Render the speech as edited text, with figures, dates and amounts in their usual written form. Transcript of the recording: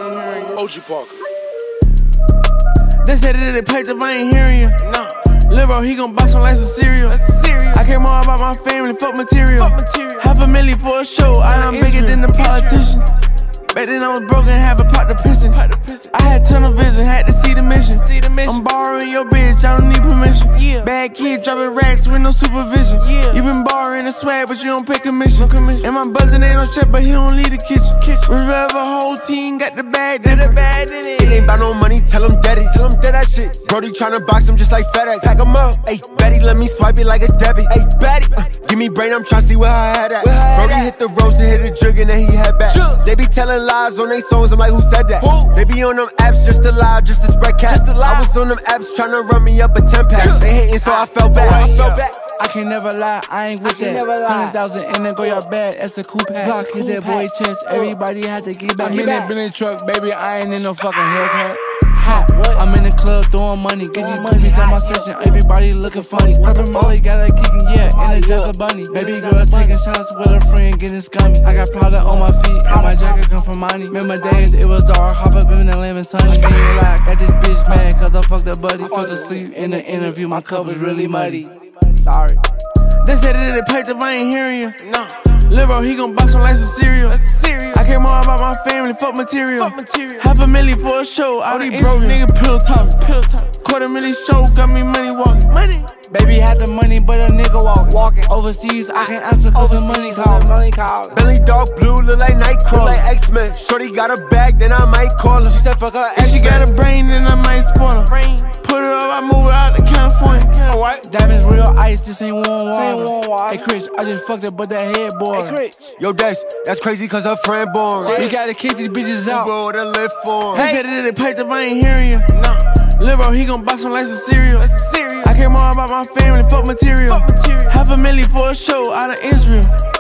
OG Parker. They said that they piped up, I ain't hearing you. No. Lil' bro, he gon' box on like some cereal. I care more about my family, fuck material. $500,000 for a show, I am bigger than the politicians. Back then I was broken, have a pot to pissin'. I had tunnel vision, had to see the mission. I'm borrowing your bitch, I don't need permission. Bad kid dropping racks with no supervision. You been borrowing the swag, but you don't pay commission. And my buzzin' ain't no chef, but he don't leave the kitchen. Revolve a whole team, got the bag, It ain't about no money, tell him daddy. Tell him that shit. Brody tryna box him just like FedEx. Pack him up. Ayy, Betty, let me swipe it like a debit. Ayy, Betty, give me brain, I'm tryna see where her head at. Brody hit the roast and hit a jug and then he head back. They be telling lies on they songs, I'm like, who said that? They be on them apps just to lie, just to spread cash. I was on them apps tryna run me up a 10-pack. They hating, so I fell back. I can never lie, I ain't with that. 100,000 in the go yard bag, that's a coupe pack. Block hit that boy chest, everybody had to get back. I'm in that Bentley truck, baby, I ain't in no fucking Hellcat. I'm in the club throwing money, get these movies at my session, everybody looking funny. Poppin' Molly, got her kicking, yeah, and it's just a bunny. Baby girl taking shots with a friend, getting scummy. I got Prada on my feet, and my jacket come from money. Remember days, it was dark, hop up in the lamb and sunny. Ain't lie, got this bitch mad, cause I fucked her buddy. Fell asleep in the interview, my cup was really muddy. Sorry. They said that they piped up, I ain't hearing you. No. Lil' bro, he gon' box on like some cereal. I care more about my family, fuck material. $500,000 for a show, all these broke nigga pillow talking. $250,000 show, got me money walking. Baby had the money, but a nigga walking. Overseas, I can answer cause the money calling. Belly dark blue, look like Nightcrawler. Like X-Men. Shorty got a bag, then I might call her. She said fuck her ex. If she got a brain, then I might spoil her. Put her up, I move her out to California. Diamonds real ice, this ain't warm water. Hey Chris, I just fucked up, but that headboard. Yo, that's crazy cause her friend born. We gotta kick these bitches out. Bro, to live for. They said that they piped up, I ain't hearing you. No. Lil' bro, he gon' box on like some cereal. I care more about my family, fuck material. $500,000 for a show out of Israel.